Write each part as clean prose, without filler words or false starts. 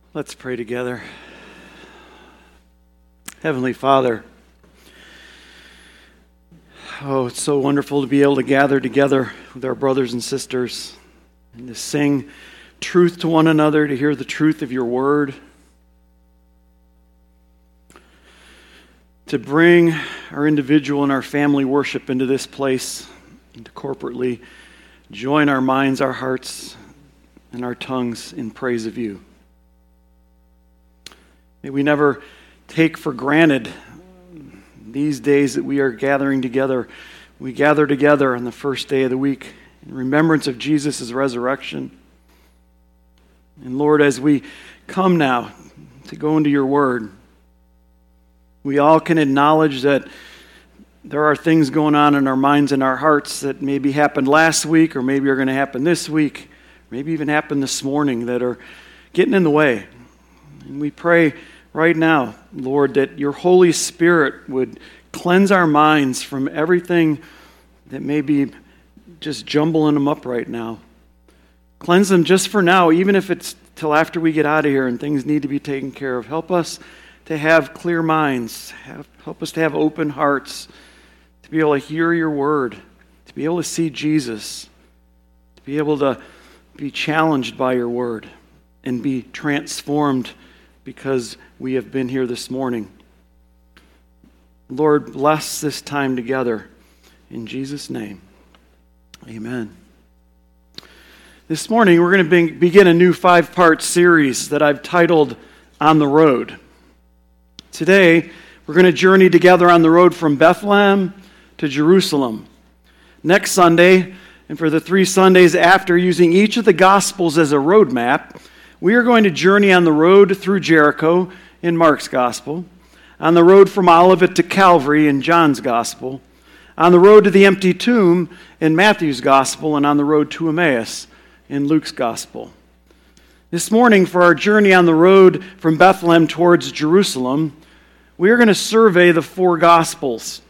Let's pray together. Heavenly Father, it's so wonderful to be able to gather together with our brothers and sisters and to sing truth to one another, to hear the truth of your word, to bring our individual and our family worship into this place, and to corporately join our minds, our hearts, and our tongues in praise of you. May we never take for granted these days that we are gathering together. We gather together on the first day of the week in remembrance of Jesus' resurrection. And Lord, as we come now to go into your word, we all can acknowledge that there are things going on in our minds and our hearts that maybe happened last week or maybe are going to happen this week, maybe even happened this morning, that are getting in the way. And we pray right now, Lord, that your Holy Spirit would cleanse our minds from everything that may be just jumbling them up right now. Cleanse them just for now, even if it's till after we get out of here and things need to be taken care of. Help us to have clear minds. Help us to have open hearts, to be able to hear your word, to be able to see Jesus, to be able to be challenged by your word and be transformed because we have been here this morning. Lord, bless this time together. In Jesus' name, amen. This morning, we're going to begin a new 5-part series that I've titled On the Road. Today, we're going to journey together on the road from Bethlehem to Jerusalem. Next Sunday, and for the 3 Sundays after, using each of the Gospels as a roadmap, we are going to journey on the road through Jericho in Mark's Gospel, on the road from Olivet to Calvary in John's Gospel, on the road to the empty tomb in Matthew's Gospel, and on the road to Emmaus in Luke's Gospel. This morning, for our journey on the road from Bethlehem towards Jerusalem, we are going to survey the 4 Gospels.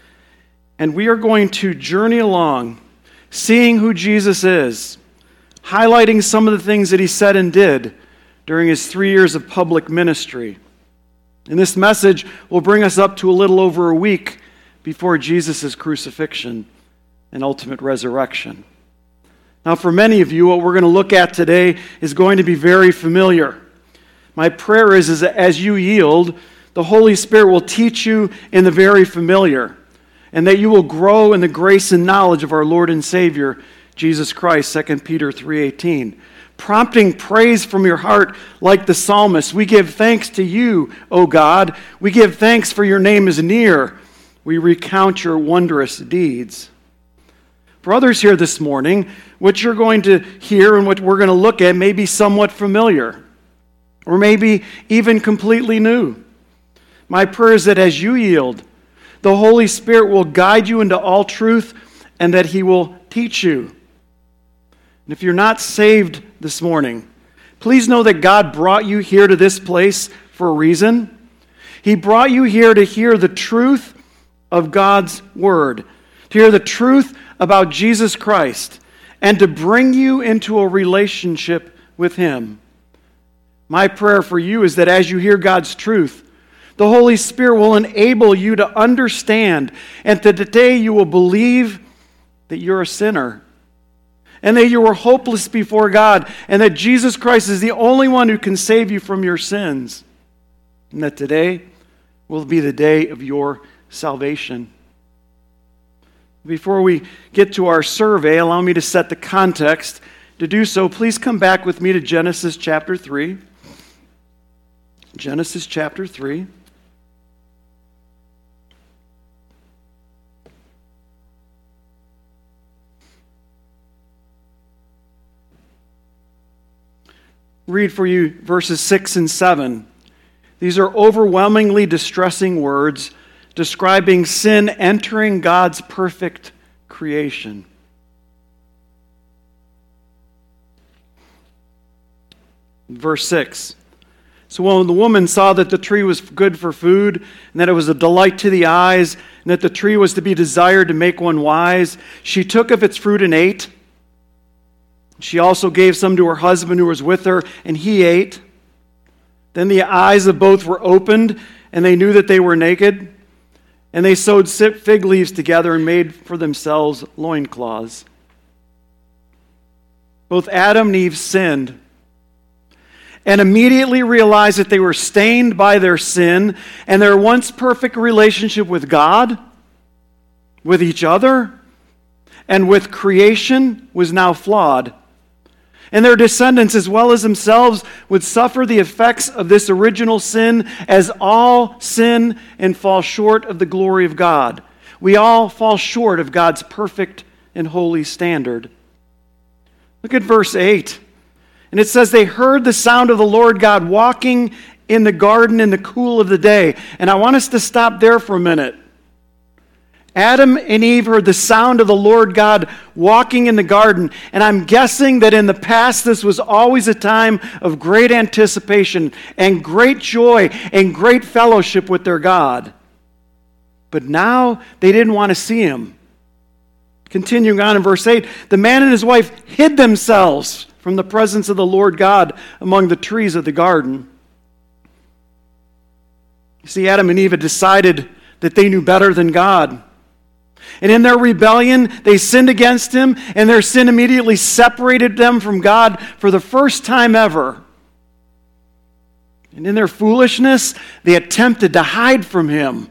And we are going to journey along, seeing who Jesus is, highlighting some of the things that he said and did during his 3 years of public ministry. And this message will bring us up to a little over a week before Jesus' crucifixion and ultimate resurrection. Now, for many of you, what we're going to look at today is going to be very familiar. My prayer is that as you yield, the Holy Spirit will teach you in the very familiar, and that you will grow in the grace and knowledge of our Lord and Savior, Jesus Christ, 2 Peter 3:18. Prompting praise from your heart like the psalmist. We give thanks to you, O God. We give thanks for your name is near. We recount your wondrous deeds. For others here this morning, what you're going to hear and what we're going to look at may be somewhat familiar, or maybe even completely new. My prayer is that as you yield, the Holy Spirit will guide you into all truth and that he will teach you. And if you're not saved this morning, please know that God brought you here to this place for a reason. He brought you here to hear the truth of God's word, to hear the truth about Jesus Christ, and to bring you into a relationship with him. My prayer for you is that as you hear God's truth, the Holy Spirit will enable you to understand, and that today you will believe that you're a sinner, and that you were hopeless before God, and that Jesus Christ is the only one who can save you from your sins, and that today will be the day of your salvation. Before we get to our survey, allow me to set the context. To do so, please come back with me to Genesis chapter 3. Genesis chapter 3. Read for you verses 6 and 7. These are overwhelmingly distressing words describing sin entering God's perfect creation. Verse 6. So when the woman saw that the tree was good for food, and that it was a delight to the eyes, and that the tree was to be desired to make one wise, she took of its fruit and ate. She also gave some to her husband who was with her, and he ate. Then the eyes of both were opened, and they knew that they were naked. And they sewed fig leaves together and made for themselves loincloths. Both Adam and Eve sinned and immediately realized that they were stained by their sin, and their once perfect relationship with God, with each other, and with creation was now flawed. And their descendants, as well as themselves, would suffer the effects of this original sin, as all sin and fall short of the glory of God. We all fall short of God's perfect and holy standard. Look at verse 8. And it says, they heard the sound of the Lord God walking in the garden in the cool of the day. And I want us to stop there for a minute. Adam and Eve heard the sound of the Lord God walking in the garden. And I'm guessing that in the past this was always a time of great anticipation and great joy and great fellowship with their God. But now they didn't want to see him. Continuing on in verse 8, the man and his wife hid themselves from the presence of the Lord God among the trees of the garden. You see, Adam and Eve had decided that they knew better than God. And in their rebellion, they sinned against him, and their sin immediately separated them from God for the first time ever. And in their foolishness, they attempted to hide from him.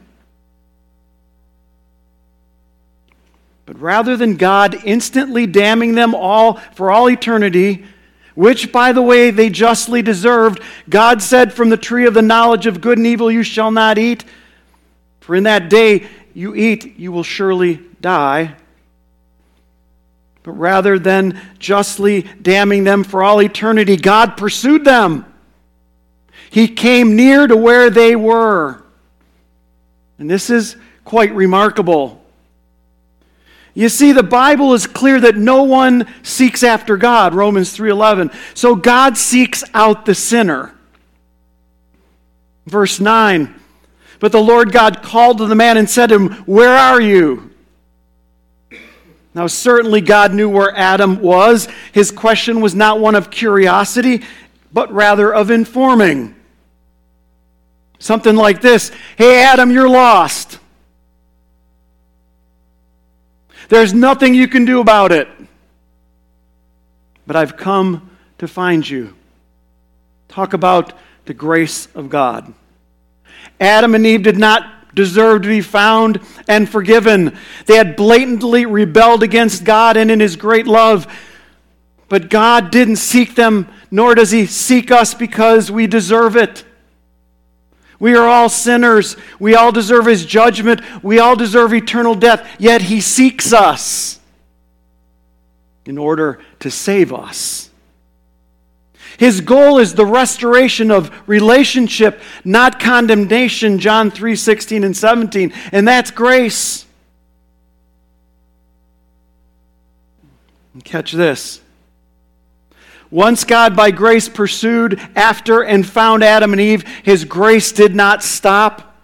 But rather than God instantly damning them all for all eternity, which, by the way, they justly deserved, God said, from the tree of the knowledge of good and evil you shall not eat, for in that day you eat, you will surely die. But rather than justly damning them for all eternity, God pursued them. He came near to where they were. And this is quite remarkable. You see, the Bible is clear that no one seeks after God, Romans 3:11. So God seeks out the sinner. Verse 9, but the Lord God called to the man and said to him, where are you? Now certainly God knew where Adam was. His question was not one of curiosity, but rather of informing. Something like this, hey Adam, you're lost. There's nothing you can do about it. But I've come to find you. Talk about the grace of God. Adam and Eve did not deserve to be found and forgiven. They had blatantly rebelled against God and in his great love. But God didn't seek them, nor does he seek us because we deserve it. We are all sinners. We all deserve his judgment. We all deserve eternal death. Yet he seeks us in order to save us. His goal is the restoration of relationship, not condemnation, John 3:16 and 17. And that's grace. And catch this. Once God by grace pursued after and found Adam and Eve, his grace did not stop.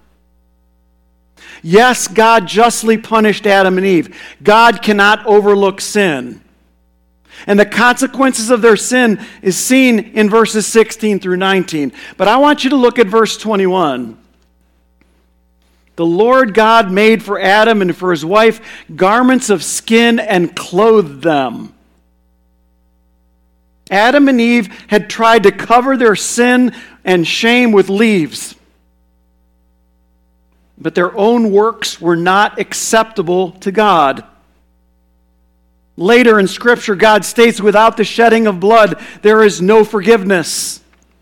Yes, God justly punished Adam and Eve. God cannot overlook sin. And the consequences of their sin is seen in verses 16 through 19. But I want you to look at verse 21. The Lord God made for Adam and for his wife garments of skin and clothed them. Adam and Eve had tried to cover their sin and shame with leaves. But their own works were not acceptable to God. Later in Scripture, God states, without the shedding of blood, there is no forgiveness.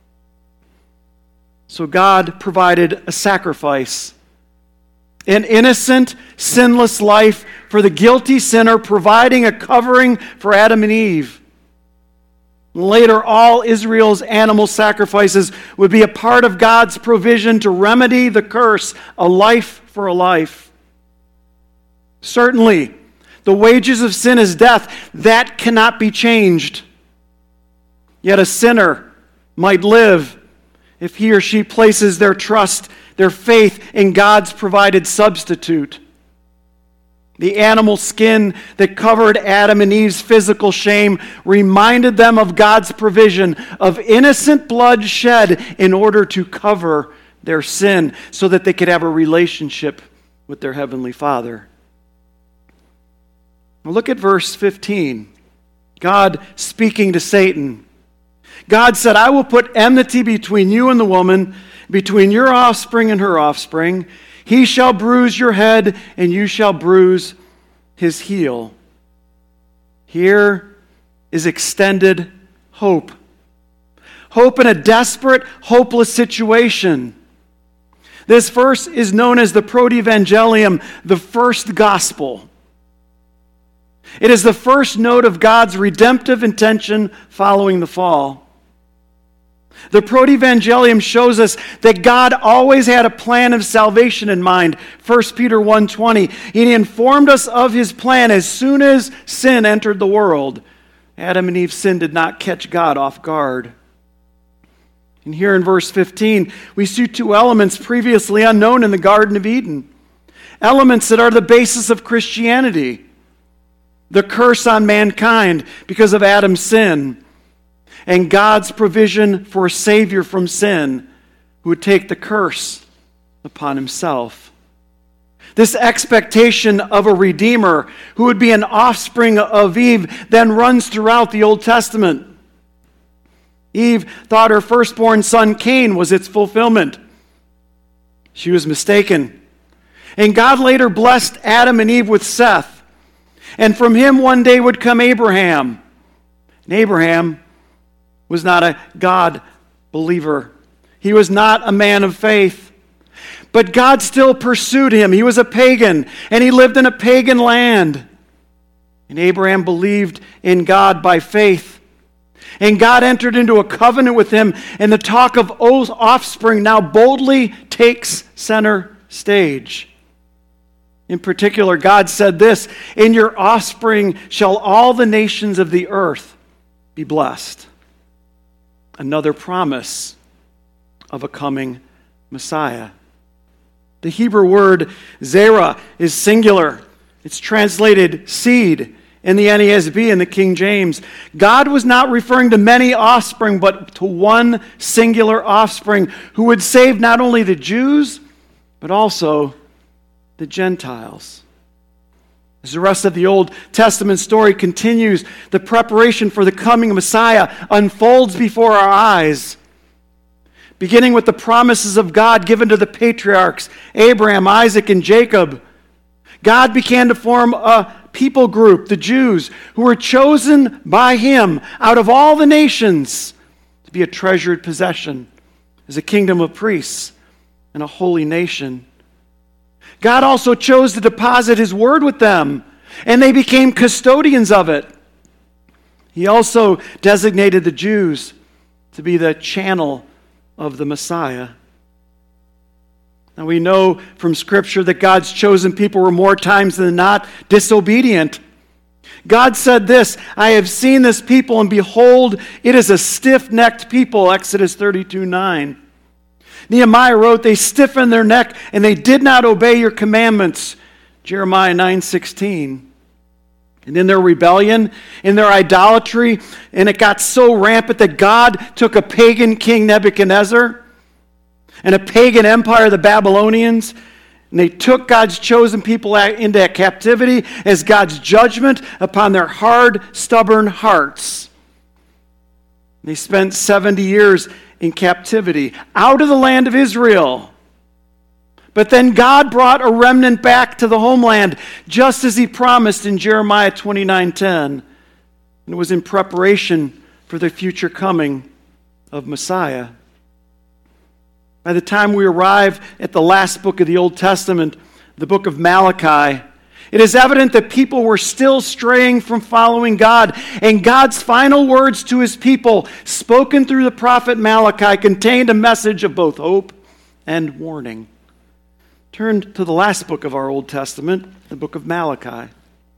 So God provided a sacrifice. An innocent, sinless life for the guilty sinner, providing a covering for Adam and Eve. Later, all Israel's animal sacrifices would be a part of God's provision to remedy the curse, a life for a life. Certainly, the wages of sin is death. That cannot be changed. Yet a sinner might live if he or she places their trust, their faith in God's provided substitute. The animal skin that covered Adam and Eve's physical shame reminded them of God's provision of innocent blood shed in order to cover their sin so that they could have a relationship with their Heavenly Father. Now look at verse 15. God speaking to Satan. God said, I will put enmity between you and the woman, between your offspring and her offspring. He shall bruise your head, and you shall bruise his heel. Here is extended hope. Hope in a desperate, hopeless situation. This verse is known as the Protevangelium, the first gospel. It is the first note of God's redemptive intention following the fall. The Protevangelium shows us that God always had a plan of salvation in mind. 1 Peter 1:20. He informed us of his plan as soon as sin entered the world. Adam and Eve's sin did not catch God off guard. And here in verse 15, we see two elements previously unknown in the Garden of Eden. Elements that are the basis of Christianity. The curse on mankind because of Adam's sin, and God's provision for a Savior from sin who would take the curse upon himself. This expectation of a Redeemer who would be an offspring of Eve then runs throughout the Old Testament. Eve thought her firstborn son Cain was its fulfillment. She was mistaken. And God later blessed Adam and Eve with Seth. And from him one day would come Abraham. And Abraham was not a God believer. He was not a man of faith. But God still pursued him. He was a pagan, and he lived in a pagan land. And Abraham believed in God by faith. And God entered into a covenant with him, and the talk of offspring now boldly takes center stage. In particular, God said this, in your offspring shall all the nations of the earth be blessed. Another promise of a coming Messiah. The Hebrew word zerah is singular. It's translated seed in the NASB and the King James. God was not referring to many offspring, but to one singular offspring who would save not only the Jews, but also the Gentiles. As the rest of the Old Testament story continues, the preparation for the coming Messiah unfolds before our eyes. Beginning with the promises of God given to the patriarchs, Abraham, Isaac, and Jacob, God began to form a people group, the Jews, who were chosen by him out of all the nations to be a treasured possession as a kingdom of priests and a holy nation. God also chose to deposit his word with them, and they became custodians of it. He also designated the Jews to be the channel of the Messiah. Now we know from Scripture that God's chosen people were more times than not disobedient. God said this, I have seen this people, and behold, it is a stiff-necked people, Exodus 32:9. Nehemiah wrote, they stiffened their neck and they did not obey your commandments, Jeremiah 9:16. And in their rebellion, in their idolatry, and it got so rampant that God took a pagan king, Nebuchadnezzar, and a pagan empire, the Babylonians, and they took God's chosen people into captivity as God's judgment upon their hard, stubborn hearts. They spent 70 years in captivity, out of the land of Israel. But then God brought a remnant back to the homeland, just as he promised in Jeremiah 29:10. And it was in preparation for the future coming of Messiah. By the time we arrive at the last book of the Old Testament, the book of Malachi, it is evident that people were still straying from following God, and God's final words to his people, spoken through the prophet Malachi, contained a message of both hope and warning. Turn to the last book of our Old Testament, the book of Malachi.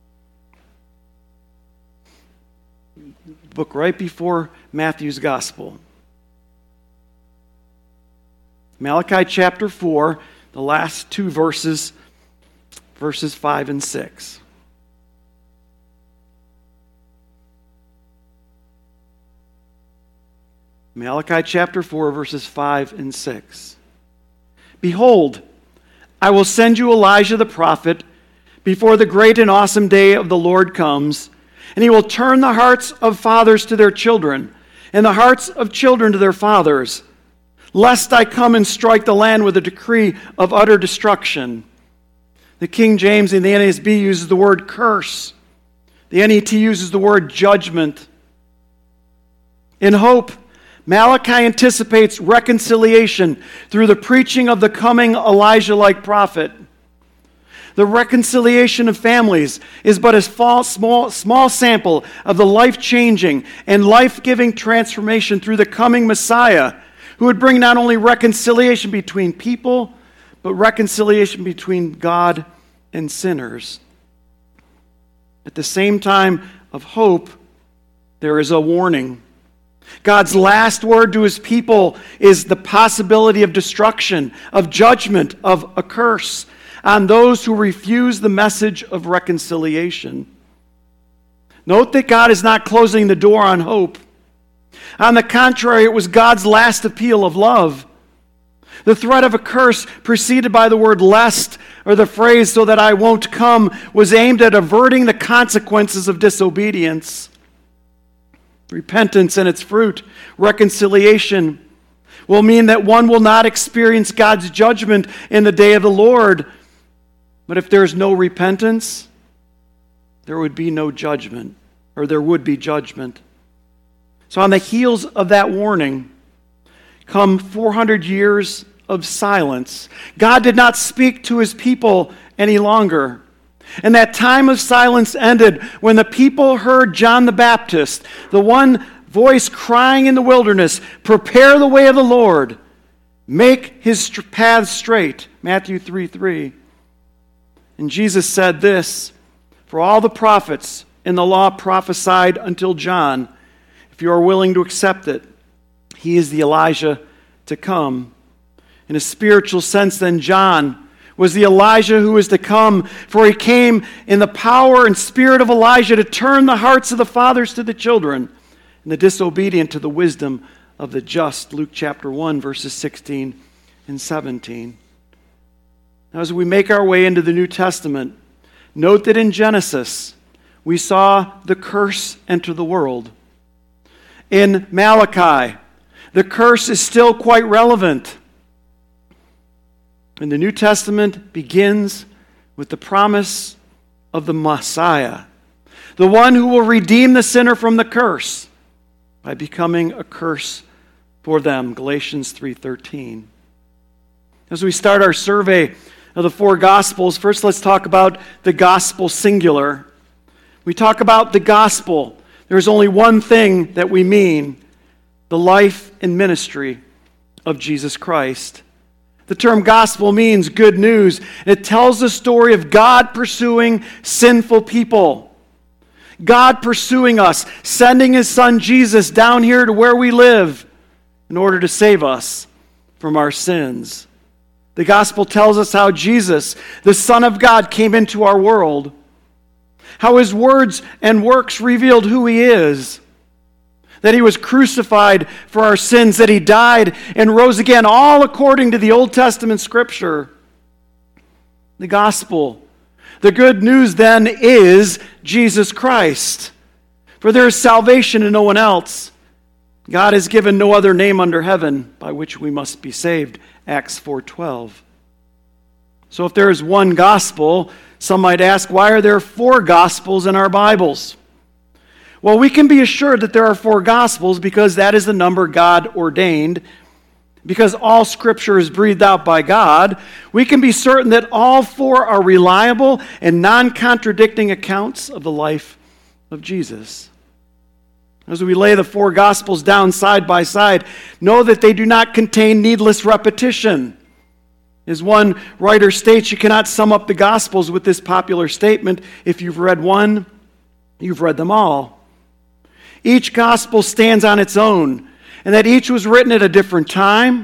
The book right before Matthew's Gospel. Malachi chapter 4, the last two verses, verses 5 and 6. Malachi chapter 4, verses 5 and 6. Behold, I will send you Elijah the prophet before the great and awesome day of the Lord comes, and he will turn the hearts of fathers to their children, and the hearts of children to their fathers, lest I come and strike the land with a decree of utter destruction. The King James in the NASB uses the word curse. The NET uses the word judgment. In hope, Malachi anticipates reconciliation through the preaching of the coming Elijah-like prophet. The reconciliation of families is but a small sample of the life-changing and life-giving transformation through the coming Messiah, who would bring not only reconciliation between people, but reconciliation between God and sinners. At the same time of hope, there is a warning. God's last word to his people is the possibility of destruction, of judgment, of a curse on those who refuse the message of reconciliation. Note that God is not closing the door on hope. On the contrary, it was God's last appeal of love. The threat of a curse preceded by the word lest, or the phrase so that I won't come, was aimed at averting the consequences of disobedience. Repentance and its fruit, reconciliation, will mean that one will not experience God's judgment in the day of the Lord. But if there's no repentance, there would be no judgment, or there would be judgment. So on the heels of that warning come 400 years of silence. God did not speak to his people any longer. And that time of silence ended when the people heard John the Baptist, the one voice crying in the wilderness, "Prepare the way of the Lord, make his paths straight," Matthew 3:3. And Jesus said this, "For all the prophets in the law prophesied until John. If you are willing to accept it, he is the Elijah to come." In a spiritual sense, then, John was the Elijah who was to come, for he came in the power and spirit of Elijah to turn the hearts of the fathers to the children and the disobedient to the wisdom of the just. Luke chapter 1, verses 16 and 17. Now, as we make our way into the New Testament, note that in Genesis, we saw the curse enter the world. In Malachi, the curse is still quite relevant. And the New Testament begins with the promise of the Messiah, the one who will redeem the sinner from the curse by becoming a curse for them, Galatians 3:13. As we start our survey of the four Gospels, first let's talk about the gospel singular. We talk about the gospel. There's only one thing that we mean: the life and ministry of Jesus Christ. The term gospel means good news. It tells the story of God pursuing sinful people. God pursuing us, sending his son Jesus down here to where we live in order to save us from our sins. The gospel tells us how Jesus, the Son of God, came into our world, how his words and works revealed who he is, that he was crucified for our sins, that he died and rose again, all according to the Old Testament scripture. The gospel. The good news then is Jesus Christ. For there is salvation in no one else. God has given no other name under heaven by which we must be saved. Acts 4:12. So if there is one gospel, some might ask, why are there four gospels in our Bibles? Well, we can be assured that there are four Gospels because that is the number God ordained. Because all Scripture is breathed out by God, we can be certain that all four are reliable and non-contradicting accounts of the life of Jesus. As we lay the four Gospels down side by side, know that they do not contain needless repetition. As one writer states, you cannot sum up the Gospels with this popular statement: if you've read one, you've read them all. Each gospel stands on its own, and that each was written at a different time,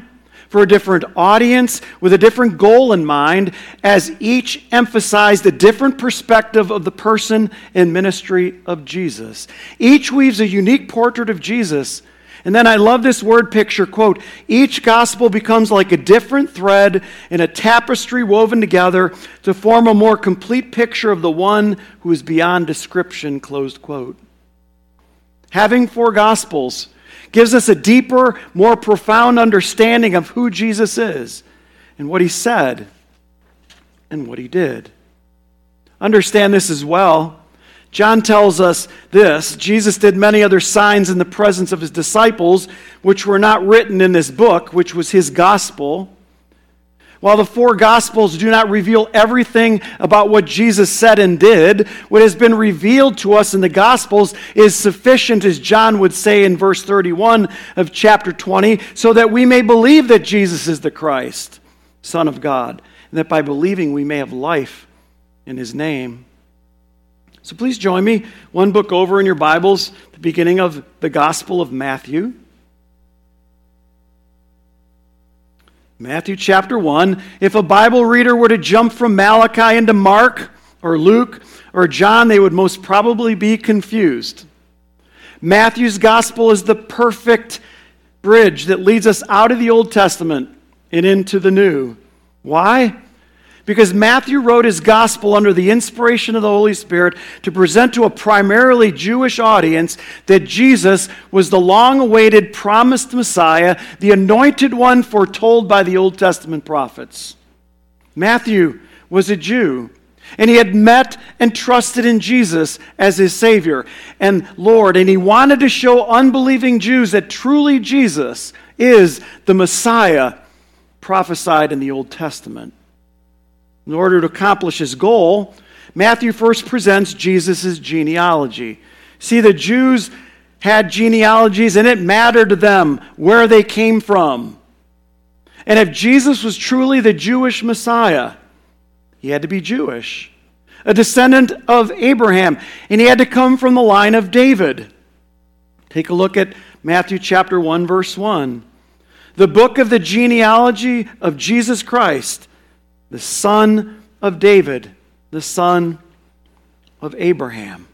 for a different audience, with a different goal in mind, as each emphasized a different perspective of the person and ministry of Jesus. Each weaves a unique portrait of Jesus. And then I love this word picture, quote, each gospel becomes like a different thread in a tapestry woven together to form a more complete picture of the one who is beyond description, closed quote. Having 4 gospels gives us a deeper, more profound understanding of who Jesus is and what he said and what he did. Understand this as well. John tells us this: Jesus did many other signs in the presence of his disciples, which were not written in this book, which was his gospel. While the 4 Gospels do not reveal everything about what Jesus said and did, what has been revealed to us in the Gospels is sufficient, as John would say in verse 31 of chapter 20, so that we may believe that Jesus is the Christ, Son of God, and that by believing we may have life in his name. So please join me one book over in your Bibles, the beginning of the Gospel of Matthew. Matthew chapter 1. If a Bible reader were to jump from Malachi into Mark or Luke or John, they would most probably be confused. Matthew's gospel is the perfect bridge that leads us out of the Old Testament and into the New. Why? Because Matthew wrote his gospel under the inspiration of the Holy Spirit to present to a primarily Jewish audience that Jesus was the long-awaited promised Messiah, the anointed one foretold by the Old Testament prophets. Matthew was a Jew, and he had met and trusted in Jesus as his Savior and Lord, and he wanted to show unbelieving Jews that truly Jesus is the Messiah prophesied in the Old Testament. In order to accomplish his goal, Matthew first presents Jesus' genealogy. See, the Jews had genealogies, and it mattered to them where they came from. And if Jesus was truly the Jewish Messiah, he had to be Jewish, a descendant of Abraham, and he had to come from the line of David. Take a look at Matthew chapter 1, verse 1. The book of the genealogy of Jesus Christ, the son of David, the son of Abraham.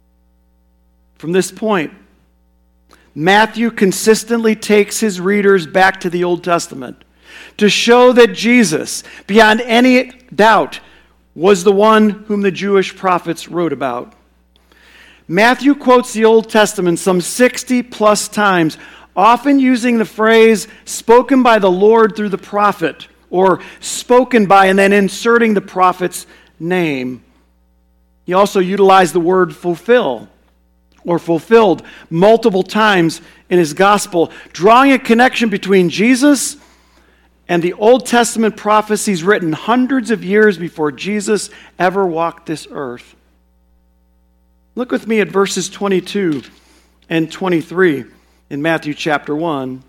From this point, Matthew consistently takes his readers back to the Old Testament to show that Jesus, beyond any doubt, was the one whom the Jewish prophets wrote about. Matthew quotes the Old Testament some 60 plus times, often using the phrase spoken by the Lord through the prophet, or spoken by, and then inserting the prophet's name. He also utilized the word fulfill, or fulfilled, multiple times in his gospel, drawing a connection between Jesus and the Old Testament prophecies written hundreds of years before Jesus ever walked this earth. Look with me at verses 22 and 23 in Matthew chapter 1.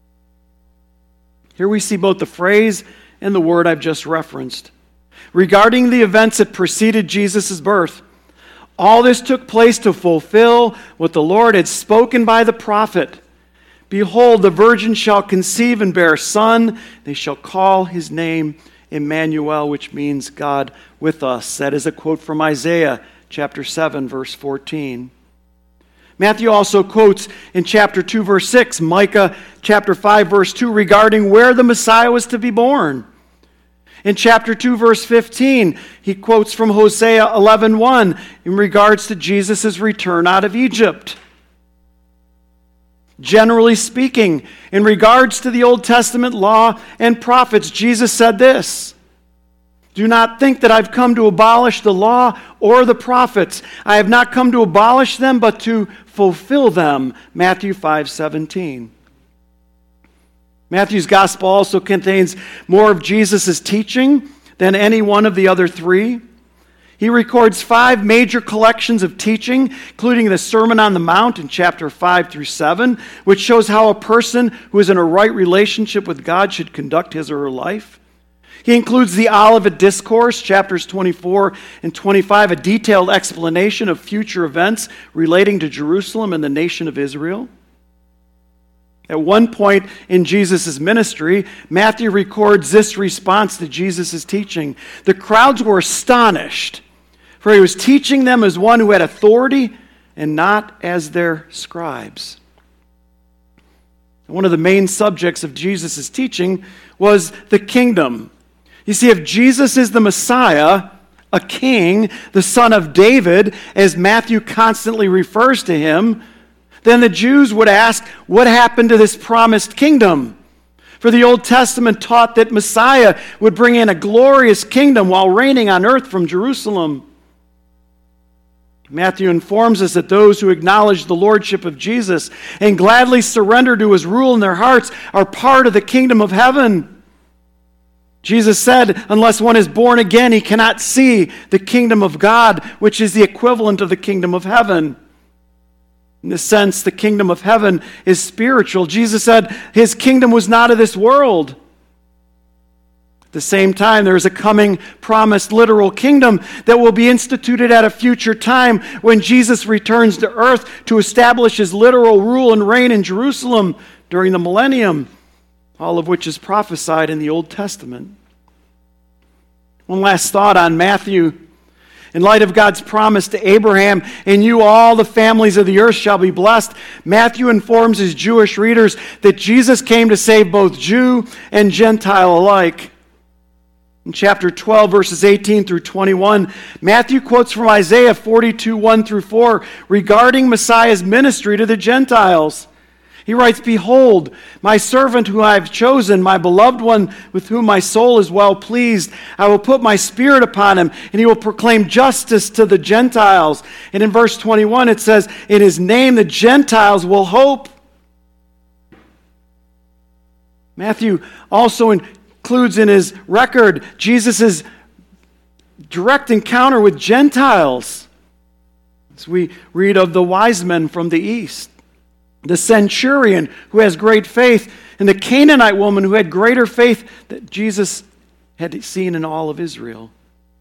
Here we see both the phrase and the word I've just referenced. Regarding the events that preceded Jesus' birth, all this took place to fulfill what the Lord had spoken by the prophet. Behold, the virgin shall conceive and bear a son. They shall call his name Emmanuel, which means God with us. That is a quote from Isaiah chapter 7, verse 14. Matthew also quotes in chapter 2, verse 6, Micah chapter 5, verse 2, regarding where the Messiah was to be born. In chapter 2, verse 15, he quotes from Hosea 11:1 in regards to Jesus' return out of Egypt. Generally speaking, in regards to the Old Testament law and prophets, Jesus said this: do not think that I've come to abolish the law or the prophets. I have not come to abolish them, but to fulfill them. Matthew 5:17. Matthew's gospel also contains more of Jesus' teaching than any one of the other 3. He records 5 major collections of teaching, including the Sermon on the Mount in chapter 5 through 7, which shows how a person who is in a right relationship with God should conduct his or her life. He includes the Olivet Discourse, chapters 24 and 25, a detailed explanation of future events relating to Jerusalem and the nation of Israel. At one point in Jesus' ministry, Matthew records this response to Jesus' teaching. The crowds were astonished, for he was teaching them as one who had authority and not as their scribes. One of the main subjects of Jesus' teaching was the kingdom. You see, if Jesus is the Messiah, a king, the son of David, as Matthew constantly refers to him, then the Jews would ask, what happened to this promised kingdom? For the Old Testament taught that Messiah would bring in a glorious kingdom while reigning on earth from Jerusalem. Matthew informs us that those who acknowledge the lordship of Jesus and gladly surrender to his rule in their hearts are part of the kingdom of heaven. Jesus said, unless one is born again, he cannot see the kingdom of God, which is the equivalent of the kingdom of heaven. In this sense, the kingdom of heaven is spiritual. Jesus said his kingdom was not of this world. At the same time, there is a coming promised literal kingdom that will be instituted at a future time when Jesus returns to earth to establish his literal rule and reign in Jerusalem during the millennium, all of which is prophesied in the Old Testament. One last thought on Matthew. In light of God's promise to Abraham, in you all the families of the earth shall be blessed, Matthew informs his Jewish readers that Jesus came to save both Jew and Gentile alike. In chapter 12, verses 18 through 21, Matthew quotes from Isaiah 42, 1 through 4, regarding Messiah's ministry to the Gentiles. He writes, behold, my servant who I have chosen, my beloved one with whom my soul is well pleased. I will put my spirit upon him, and he will proclaim justice to the Gentiles. And in verse 21 it says, in his name the Gentiles will hope. Matthew also includes in his record Jesus' direct encounter with Gentiles. As we read of the wise men from the east, the centurion who has great faith, and the Canaanite woman who had greater faith that Jesus had seen in all of Israel.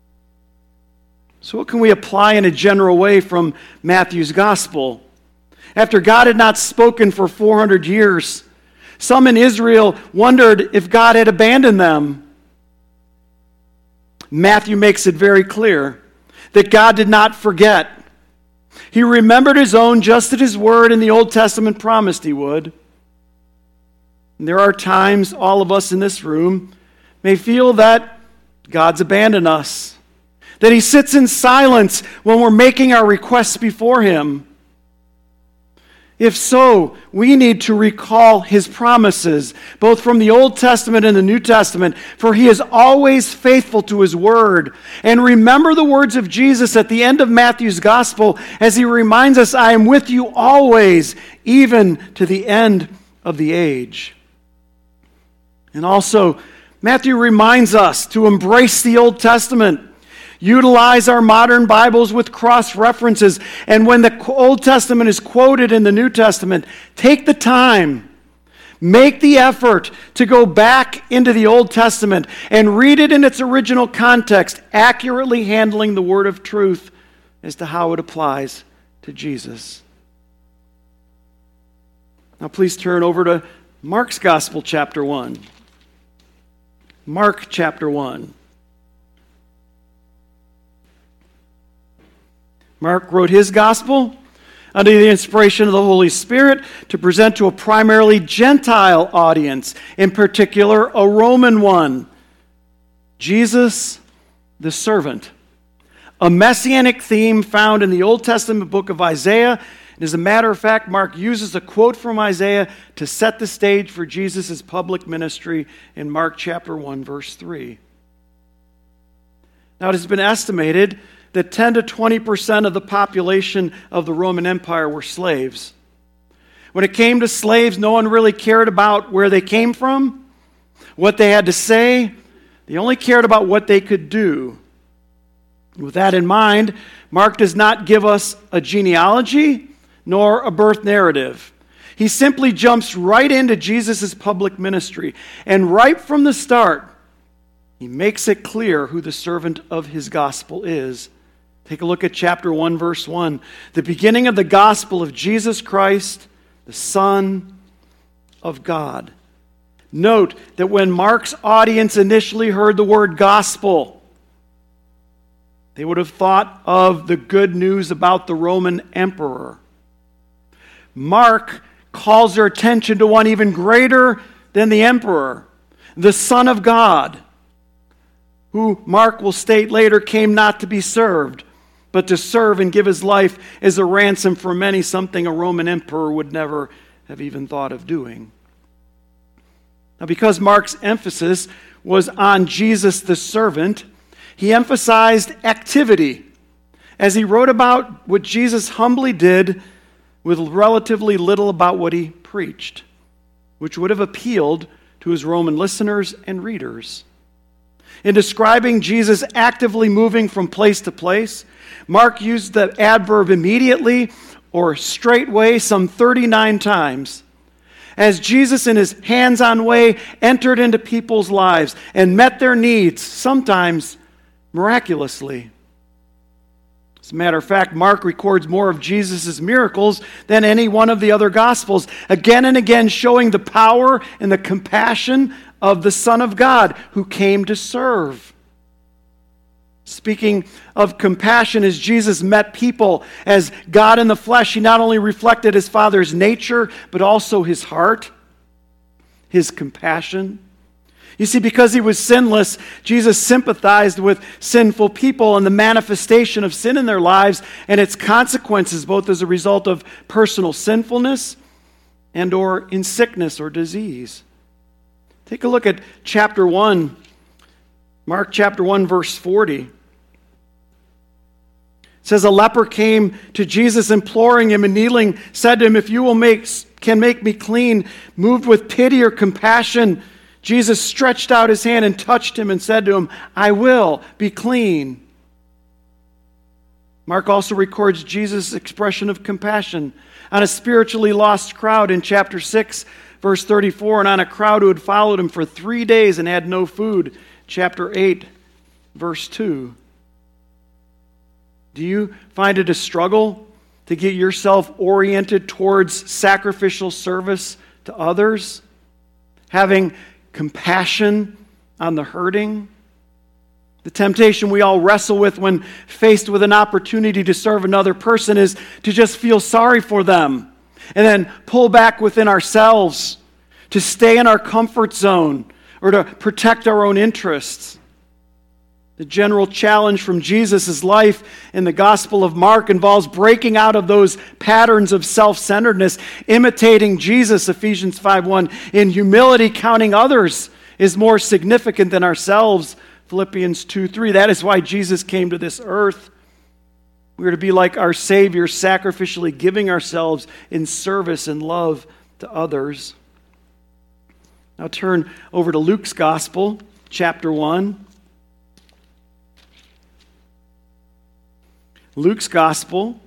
So what can we apply in a general way from Matthew's gospel? After God had not spoken for 400 years, some in Israel wondered if God had abandoned them. Matthew makes it very clear that God did not forget. He remembered his own just as his word in the Old Testament promised he would. And there are times all of us in this room may feel that God's abandoned us, that he sits in silence when we're making our requests before him. If so, we need to recall his promises, both from the Old Testament and the New Testament, for he is always faithful to his word. And remember the words of Jesus at the end of Matthew's gospel as he reminds us, I am with you always, even to the end of the age. And also, Matthew reminds us to embrace the Old Testament. Utilize our modern Bibles with cross-references. And when the Old Testament is quoted in the New Testament, take the time, make the effort to go back into the Old Testament and read it in its original context, accurately handling the word of truth as to how it applies to Jesus. Now please turn over to Mark's Gospel, chapter 1. Mark, chapter 1. Mark wrote his gospel under the inspiration of the Holy Spirit to present to a primarily Gentile audience, in particular a Roman one. Jesus, the servant. A messianic theme found in the Old Testament book of Isaiah. And as a matter of fact, Mark uses a quote from Isaiah to set the stage for Jesus' public ministry in Mark chapter 1, verse 3. Now it has been estimated that 10 to 20% of the population of the Roman Empire were slaves. When it came to slaves, no one really cared about where they came from, what they had to say. They only cared about what they could do. With that in mind, Mark does not give us a genealogy nor a birth narrative. He simply jumps right into Jesus' public ministry. And right from the start, he makes it clear who the servant of his gospel is. Take a look at chapter 1, verse 1. The beginning of the gospel of Jesus Christ, the Son of God. Note that when Mark's audience initially heard the word gospel, they would have thought of the good news about the Roman emperor. Mark calls their attention to one even greater than the emperor, the Son of God, who Mark will state later came not to be served, but to serve and give his life as a ransom for many, something a Roman emperor would never have even thought of doing. Now, because Mark's emphasis was on Jesus the servant, he emphasized activity as he wrote about what Jesus humbly did with relatively little about what he preached, which would have appealed to his Roman listeners and readers. In describing Jesus actively moving from place to place, Mark used the adverb immediately or straightway some 39 times, as Jesus in his hands-on way entered into people's lives and met their needs, sometimes miraculously. As a matter of fact, Mark records more of Jesus' miracles than any one of the other Gospels, again and again showing the power and the compassion of the Son of God who came to serve. Speaking of compassion, as Jesus met people as God in the flesh, he not only reflected his Father's nature, but also his heart, his compassion. You see, because he was sinless, Jesus sympathized with sinful people and the manifestation of sin in their lives and its consequences, both as a result of personal sinfulness and or in sickness or disease. Take a look at chapter 1, Mark chapter 1, verse 40. It says, a leper came to Jesus, imploring him, and kneeling, said to him, if you can make me clean. Moved with pity or compassion, Jesus stretched out his hand and touched him and said to him, I will be clean. Mark also records Jesus' expression of compassion on a spiritually lost crowd in chapter 6, verse 34, and on a crowd who had followed him for 3 days and had no food, chapter 8, verse 2. Do you find it a struggle to get yourself oriented towards sacrificial service to others? Having compassion on the hurting? The temptation we all wrestle with when faced with an opportunity to serve another person is to just feel sorry for them and then pull back within ourselves, to stay in our comfort zone or to protect our own interests. The general challenge from Jesus' life in the Gospel of Mark involves breaking out of those patterns of self-centeredness, imitating Jesus, Ephesians 5:1, in humility, counting others is more significant than ourselves, Philippians 2:3. That is why Jesus came to this earth. We are to be like our Savior, sacrificially giving ourselves in service and love to others. Now turn over to Luke's Gospel, chapter 1. Luke's Gospel.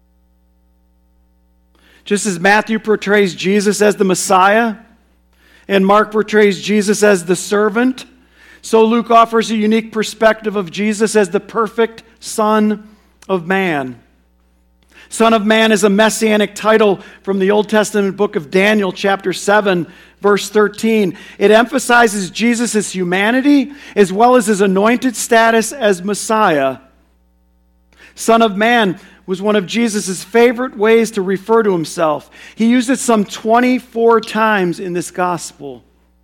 Just as Matthew portrays Jesus as the Messiah and Mark portrays Jesus as the servant, so Luke offers a unique perspective of Jesus as the perfect Son of Man. Son of Man is a messianic title from the Old Testament book of Daniel, chapter 7, verse 13. It emphasizes Jesus' humanity as well as his anointed status as Messiah. Son of Man was one of Jesus' favorite ways to refer to himself. He used it some 24 times in this gospel.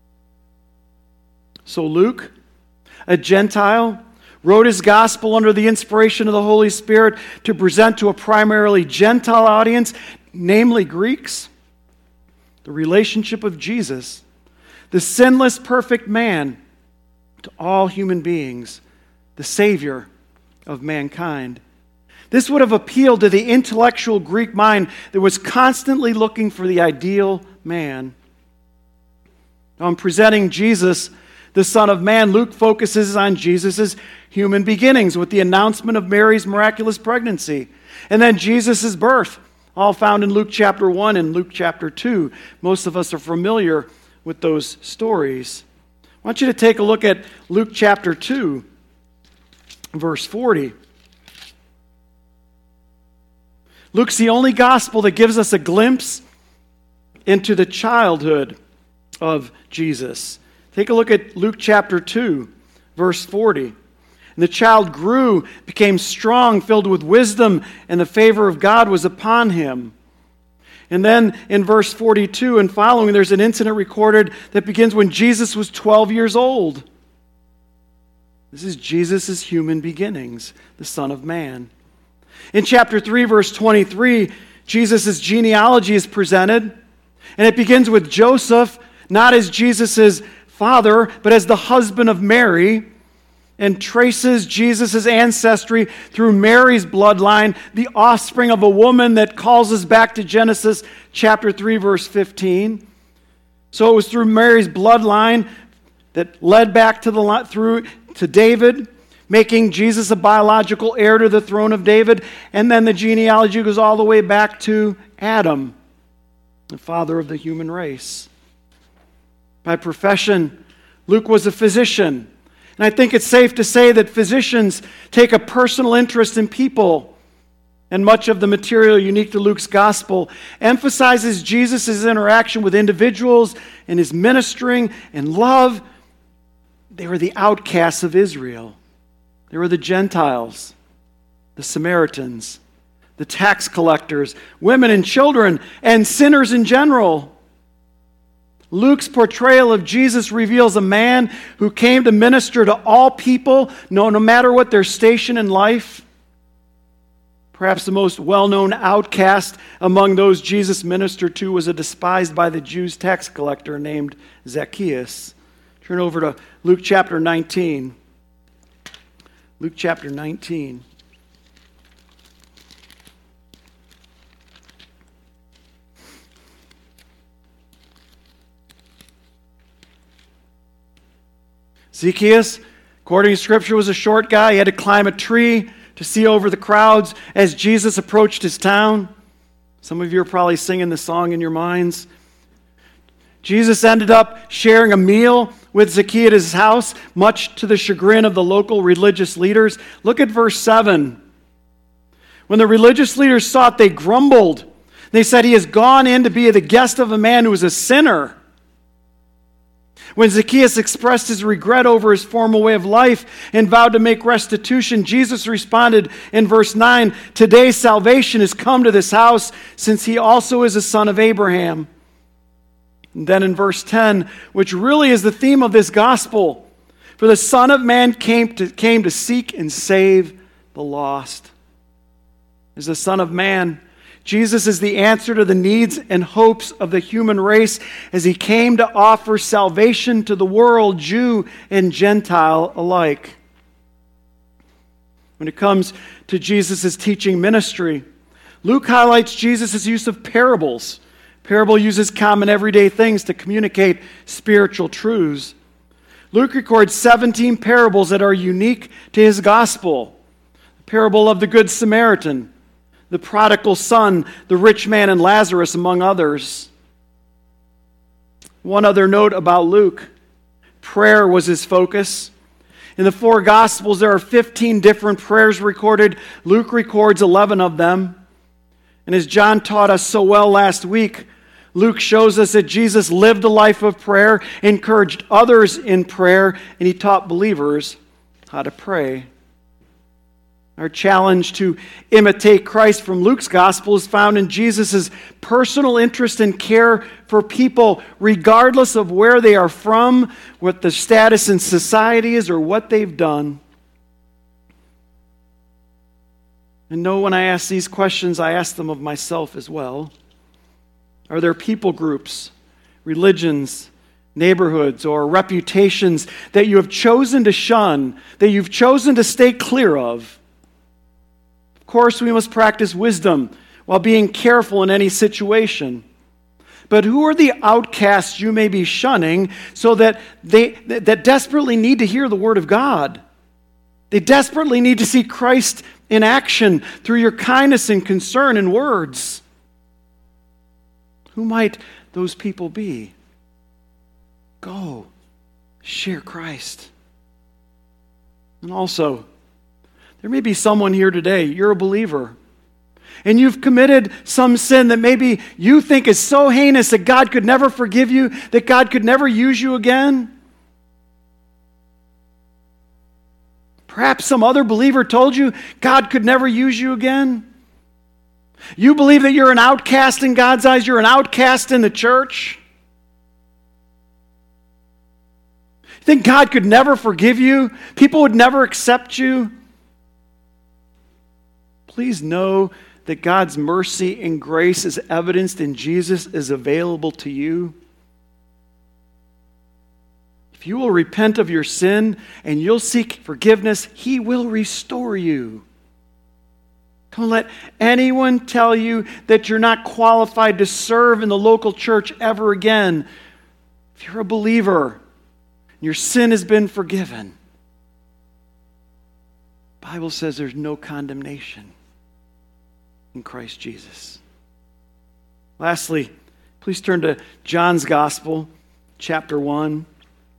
So Luke, a Gentile, wrote his gospel under the inspiration of the Holy Spirit to present to a primarily Gentile audience, namely Greeks, the relationship of Jesus, the sinless, perfect man, to all human beings, the Savior of mankind. This would have appealed to the intellectual Greek mind that was constantly looking for the ideal man. Now, in presenting Jesus, the Son of Man, Luke focuses on Jesus' human beginnings with the announcement of Mary's miraculous pregnancy, and then Jesus' birth, all found in Luke chapter 1 and Luke chapter 2. Most of us are familiar with those stories. I want you to take a look at Luke chapter 2, verse 40. Luke's the only gospel that gives us a glimpse into the childhood of Jesus. Take a look at Luke chapter 2, verse 40. And the child grew, became strong, filled with wisdom, and the favor of God was upon him. And then in verse 42 and following, there's an incident recorded that begins when Jesus was 12 years old. This is Jesus' human beginnings, the Son of Man. In chapter 3, verse 23, Jesus' genealogy is presented, and it begins with Joseph, not as Jesus' father, but as the husband of Mary, and traces Jesus' ancestry through Mary's bloodline, the offspring of a woman that calls us back to Genesis chapter 3, verse 15. So it was through Mary's bloodline that led back to David, making Jesus a biological heir to the throne of David. And then the genealogy goes all the way back to Adam, the father of the human race. By profession, Luke was a physician. And I think it's safe to say that physicians take a personal interest in people. And much of the material unique to Luke's gospel emphasizes Jesus' interaction with individuals and his ministering and love. They were the outcasts of Israel. They were the Gentiles, the Samaritans, the tax collectors, women and children, and sinners in general. Luke's portrayal of Jesus reveals a man who came to minister to all people, no matter what their station in life. Perhaps the most well-known outcast among those Jesus ministered to was a despised by the Jews tax collector named Zacchaeus. Turn over to Luke chapter 19. Luke chapter 19. Zacchaeus, according to Scripture, was a short guy. He had to climb a tree to see over the crowds as Jesus approached his town. Some of you are probably singing the song in your minds. Jesus ended up sharing a meal with Zacchaeus at his house, much to the chagrin of the local religious leaders. Look at verse 7. When the religious leaders saw it, they grumbled. They said, "He has gone in to be the guest of a man who is a sinner." When Zacchaeus expressed his regret over his former way of life and vowed to make restitution, Jesus responded in verse 9, "Today salvation has come to this house, since he also is a son of Abraham." And then in verse 10, which really is the theme of this gospel, "For the Son of Man came to seek and save the lost." As the Son of Man, Jesus is the answer to the needs and hopes of the human race as he came to offer salvation to the world, Jew and Gentile alike. When it comes to Jesus' teaching ministry, Luke highlights Jesus' use of parables. Parable uses common everyday things to communicate spiritual truths. Luke records 17 parables that are unique to his gospel. The parable of the Good Samaritan, the prodigal son, the rich man, and Lazarus, among others. One other note about Luke: prayer was his focus. In the four Gospels, there are 15 different prayers recorded. Luke records 11 of them. And as John taught us so well last week, Luke shows us that Jesus lived a life of prayer, encouraged others in prayer, and he taught believers how to pray. Our challenge to imitate Christ from Luke's gospel is found in Jesus' personal interest and care for people, regardless of where they are from, what the status in society is, or what they've done. And know when I ask these questions, I ask them of myself as well. Are there people groups, religions, neighborhoods, or reputations that you have chosen to shun, that you've chosen to stay clear of? Of course, we must practice wisdom while being careful in any situation. But who are the outcasts you may be shunning so that that desperately need to hear the word of God? They desperately need to see Christ in action through your kindness and concern and words. Who might those people be? Go, share Christ. And also, there may be someone here today, you're a believer, and you've committed some sin that maybe you think is so heinous that God could never forgive you, that God could never use you again. Perhaps some other believer told you God could never use you again. You believe that you're an outcast in God's eyes, you're an outcast in the church. You think God could never forgive you? People would never accept you? Please know that God's mercy and grace is evidenced in Jesus is available to you. If you will repent of your sin and you'll seek forgiveness, He will restore you. Don't let anyone tell you that you're not qualified to serve in the local church ever again. If you're a believer, your sin has been forgiven. The Bible says there's no condemnation in Christ Jesus. Lastly, please turn to John's Gospel, chapter 1.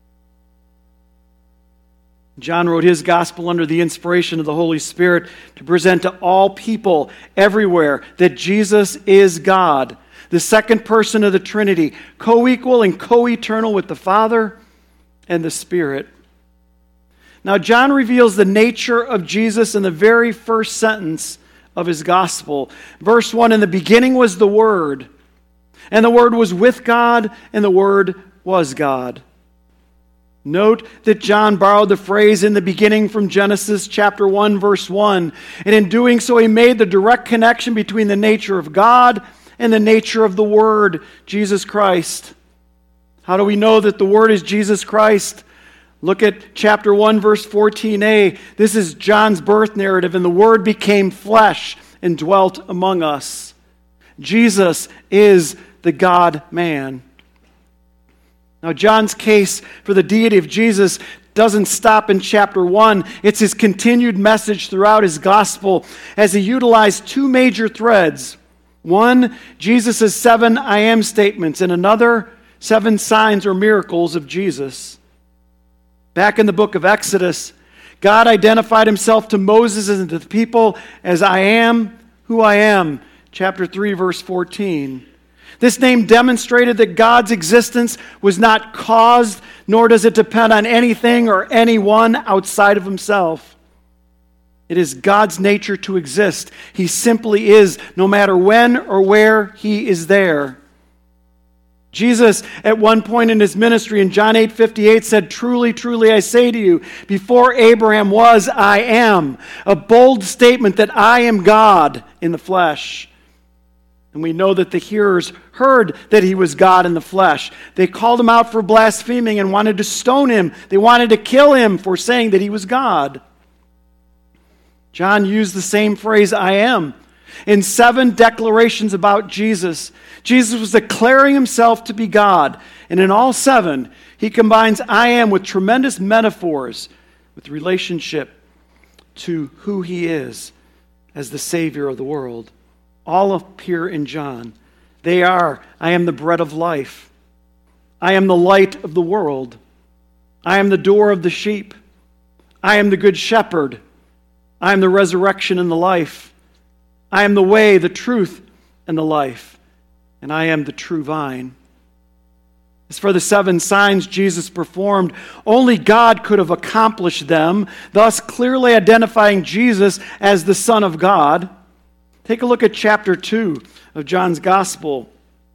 John wrote his gospel under the inspiration of the Holy Spirit to present to all people everywhere that Jesus is God, the second person of the Trinity, co-equal and co-eternal with the Father and the Spirit. Now, John reveals the nature of Jesus in the very first sentence of his gospel. Verse 1, in the beginning was the Word, and the Word was with God, and the Word was God. Note that John borrowed the phrase in the beginning from Genesis chapter 1, verse 1. And in doing so, he made the direct connection between the nature of God and the nature of the Word, Jesus Christ. How do we know that the Word is Jesus Christ? Look at chapter 1, verse 14a. This is John's birth narrative. And the Word became flesh and dwelt among us. Jesus is the God-man. Now, John's case for the deity of Jesus doesn't stop in chapter 1. It's his continued message throughout his gospel as he utilized two major threads. One, Jesus' 7 I am statements, and another, 7 signs or miracles of Jesus. Back in the book of Exodus, God identified himself to Moses and to the people as I am who I am. Chapter 3, verse 14. This name demonstrated that God's existence was not caused, nor does it depend on anything or anyone outside of himself. It is God's nature to exist. He simply is, no matter when or where he is there. Jesus, at one point in his ministry in John 8:58 said, "Truly, truly, I say to you, before Abraham was, I am." A bold statement that I am God in the flesh. And we know that the hearers heard that he was God in the flesh. They called him out for blaspheming and wanted to stone him. They wanted to kill him for saying that he was God. John used the same phrase, I am, in 7 declarations about Jesus. Jesus was declaring himself to be God. And in all 7, he combines I am with tremendous metaphors with relationship to who he is as the Savior of the world. All appear in John. They are, I am the bread of life. I am the light of the world. I am the door of the sheep. I am the good shepherd. I am the resurrection and the life. I am the way, the truth, and the life. And I am the true vine. As for the 7 signs Jesus performed, only God could have accomplished them, thus clearly identifying Jesus as the Son of God. Take a look at chapter 2 of John's Gospel.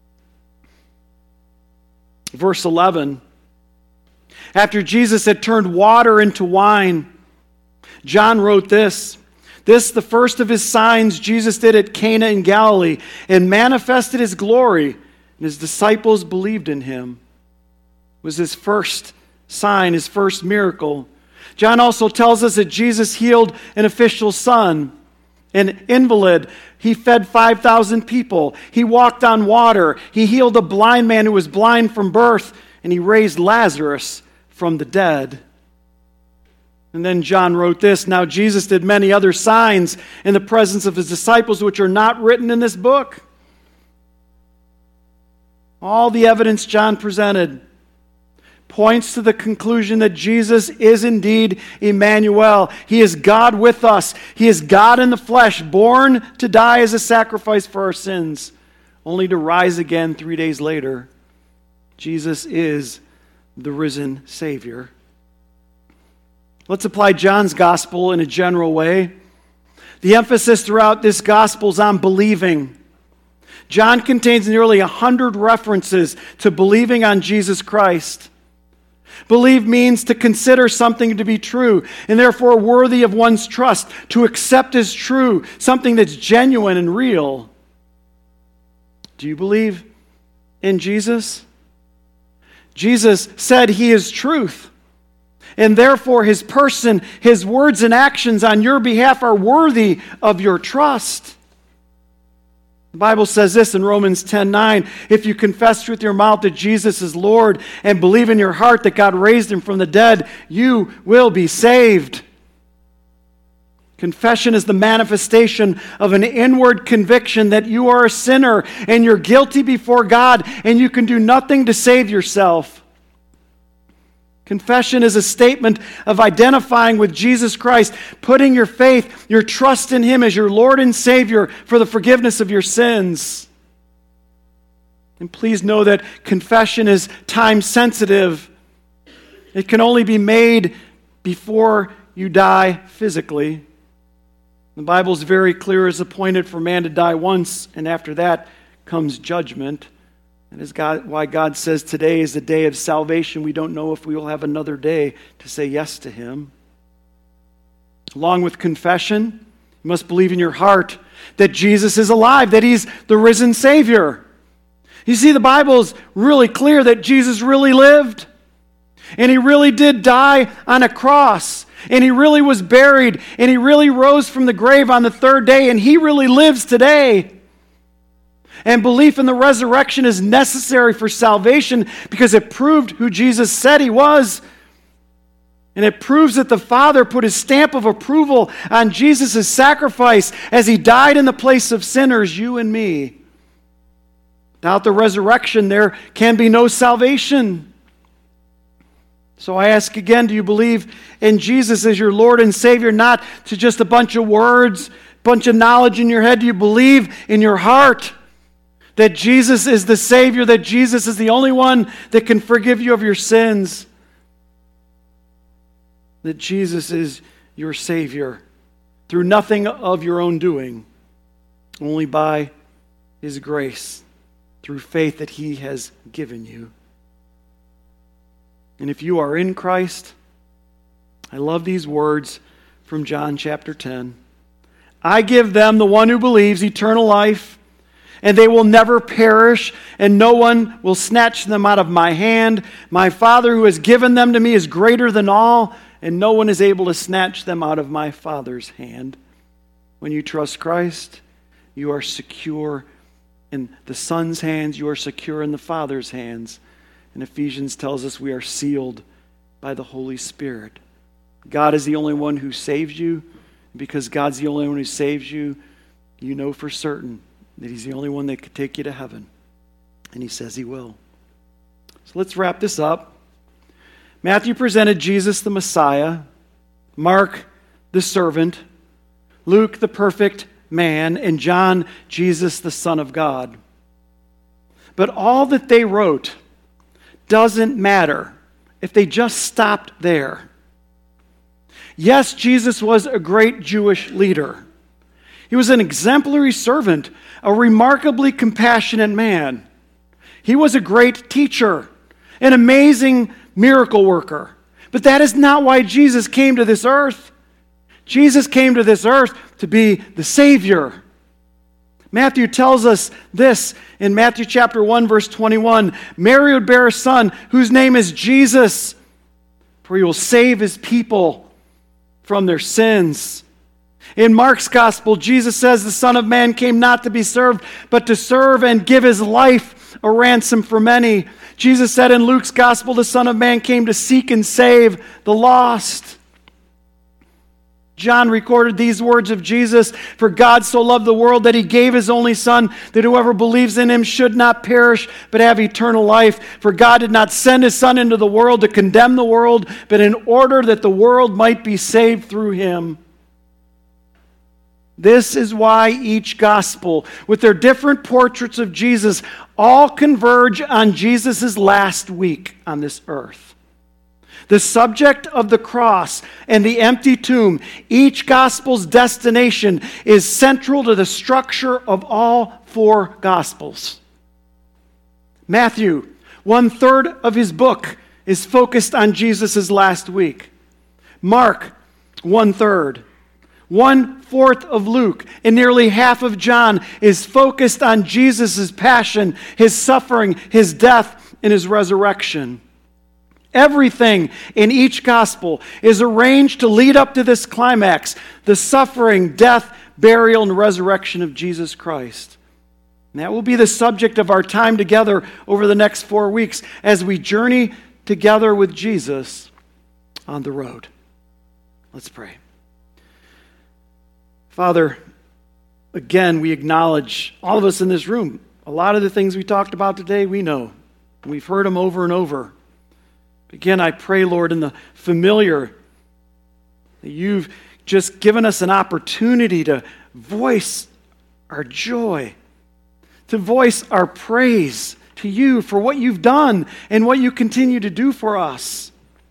Verse 11. After Jesus had turned water into wine, John wrote this. This, the first of his signs Jesus did at Cana in Galilee, and manifested his glory, and his disciples believed in him. It was his first sign, his first miracle. John also tells us that Jesus healed an official's son. An invalid, he fed 5,000 people. He walked on water. He healed a blind man who was blind from birth. And he raised Lazarus from the dead. And then John wrote this, now Jesus did many other signs in the presence of his disciples which are not written in this book. All the evidence John presented points to the conclusion that Jesus is indeed Emmanuel. He is God with us. He is God in the flesh, born to die as a sacrifice for our sins, only to rise again 3 days later. Jesus is the risen Savior. Let's apply John's gospel in a general way. The emphasis throughout this gospel is on believing. John contains nearly 100 references to believing on Jesus Christ. Believe means to consider something to be true and therefore worthy of one's trust, to accept as true, something that's genuine and real. Do you believe in Jesus? Jesus said he is truth, and therefore his person, his words and actions on your behalf are worthy of your trust. The Bible says this in Romans 10:9, if you confess with your mouth that Jesus is Lord and believe in your heart that God raised him from the dead, you will be saved. Confession is the manifestation of an inward conviction that you are a sinner and you're guilty before God and you can do nothing to save yourself. Confession is a statement of identifying with Jesus Christ, putting your faith, your trust in him as your Lord and Savior for the forgiveness of your sins. And please know that confession is time sensitive. It can only be made before you die physically. The Bible is very clear, it's appointed for man to die once, and after that comes judgment. That is why God says today is the day of salvation. We don't know if we will have another day to say yes to him. Along with confession, you must believe in your heart that Jesus is alive, that he's the risen Savior. You see, the Bible is really clear that Jesus really lived, and he really did die on a cross, and he really was buried, and he really rose from the grave on the third day, and he really lives today. And belief in the resurrection is necessary for salvation because it proved who Jesus said he was. And it proves that the Father put his stamp of approval on Jesus' sacrifice as he died in the place of sinners, you and me. Without the resurrection, there can be no salvation. So I ask again, do you believe in Jesus as your Lord and Savior, not to just a bunch of words, bunch of knowledge in your head? Do you believe in your heart that Jesus is the Savior, that Jesus is the only one that can forgive you of your sins? That Jesus is your Savior through nothing of your own doing, only by his grace, through faith that he has given you. And if you are in Christ, I love these words from John chapter 10. I give them, the one who believes, eternal life, and they will never perish, and no one will snatch them out of my hand. My Father who has given them to me is greater than all, and no one is able to snatch them out of my Father's hand. When you trust Christ, you are secure in the Son's hands, you are secure in the Father's hands. And Ephesians tells us we are sealed by the Holy Spirit. God is the only one who saves you. Because God's the only one who saves you, you know for certain that he's the only one that could take you to heaven. And he says he will. So let's wrap this up. Matthew presented Jesus the Messiah, Mark the servant, Luke the perfect man, and John Jesus the Son of God. But all that they wrote doesn't matter if they just stopped there. Yes, Jesus was a great Jewish leader. He was an exemplary servant, a remarkably compassionate man. He was a great teacher, an amazing miracle worker. But that is not why Jesus came to this earth. Jesus came to this earth to be the Savior. Matthew tells us this in Matthew chapter 1, verse 21. Mary would bear a son whose name is Jesus, for he will save his people from their sins. In Mark's gospel, Jesus says the Son of Man came not to be served, but to serve and give his life a ransom for many. Jesus said in Luke's gospel, the Son of Man came to seek and save the lost. John recorded these words of Jesus, "For God so loved the world that he gave his only Son, that whoever believes in him should not perish, but have eternal life. For God did not send his Son into the world to condemn the world, but in order that the world might be saved through him." This is why each gospel, with their different portraits of Jesus, all converge on Jesus' last week on this earth. The subject of the cross and the empty tomb, each gospel's destination, is central to the structure of all four gospels. Matthew, 1/3 of his book, is focused on Jesus' last week. Mark, 1/3. 1/4 of Luke and nearly half of John is focused on Jesus' passion, his suffering, his death, and his resurrection. Everything in each gospel is arranged to lead up to this climax, the suffering, death, burial, and resurrection of Jesus Christ. And that will be the subject of our time together over the next 4 weeks as we journey together with Jesus on the road. Let's pray. Father, again, we acknowledge, all of us in this room, a lot of the things we talked about today, we know. We've heard them over and over. Again, I pray, Lord, in the familiar, that you've just given us an opportunity to voice our joy, to voice our praise to you for what you've done and what you continue to do for us.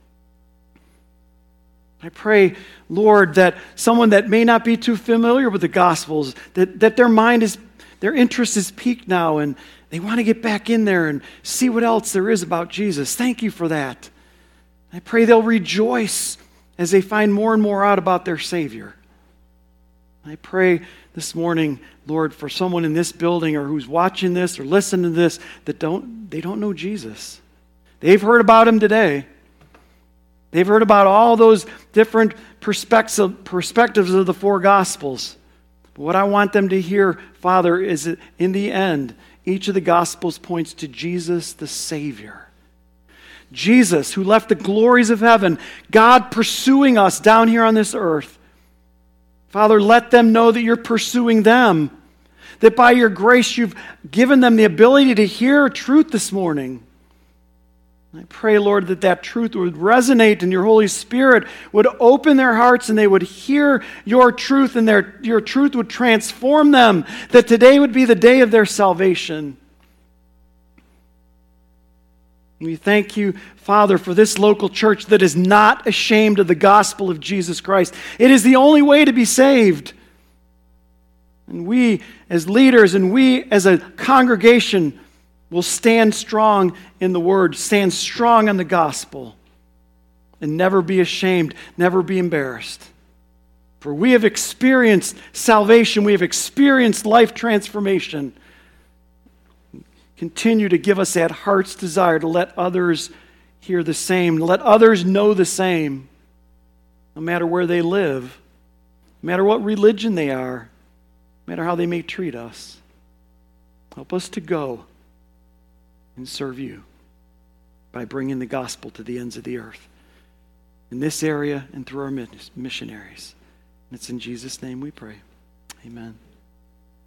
I pray, Lord, that someone that may not be too familiar with the Gospels, that their interest is piqued now and they want to get back in there and see what else there is about Jesus. Thank you for that. I pray they'll rejoice as they find more and more out about their Savior. I pray this morning, Lord, for someone in this building or who's watching this or listening to this that they don't know Jesus. They've heard about him today. They've heard about all those different perspectives of the four Gospels. But what I want them to hear, Father, is that in the end, each of the Gospels points to Jesus the Savior. Jesus, who left the glories of heaven, God pursuing us down here on this earth. Father, let them know that you're pursuing them, that by your grace you've given them the ability to hear truth this morning. I pray, Lord, that truth would resonate and your Holy Spirit would open their hearts and they would hear your truth and your truth would transform them, that today would be the day of their salvation. We thank you, Father, for this local church that is not ashamed of the gospel of Jesus Christ. It is the only way to be saved. And we as leaders and we as a congregation will stand strong in the Word, stand strong on the gospel, and never be ashamed, never be embarrassed. For we have experienced salvation, we have experienced life transformation. Continue to give us that heart's desire to let others hear the same, let others know the same, no matter where they live, no matter what religion they are, no matter how they may treat us. Help us to go and serve you by bringing the gospel to the ends of the earth in this area and through our missionaries. And it's in Jesus' name we pray. Amen.